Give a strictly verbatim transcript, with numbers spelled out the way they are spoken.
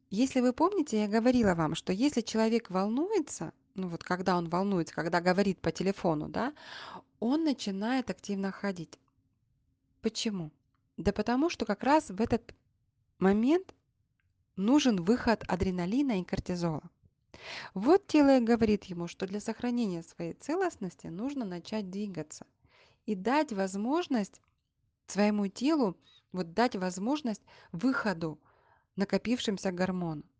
Если вы помните, я говорила вам, что если человек волнуется, ну вот когда он волнуется, когда говорит по телефону, да, он начинает активно ходить. Почему? Да потому что как раз в этот момент нужен выход адреналина и кортизола. Вот тело и говорит ему, что для сохранения своей целостности нужно начать двигаться и дать возможность своему телу, вот дать возможность выходу накопившимся гормонам.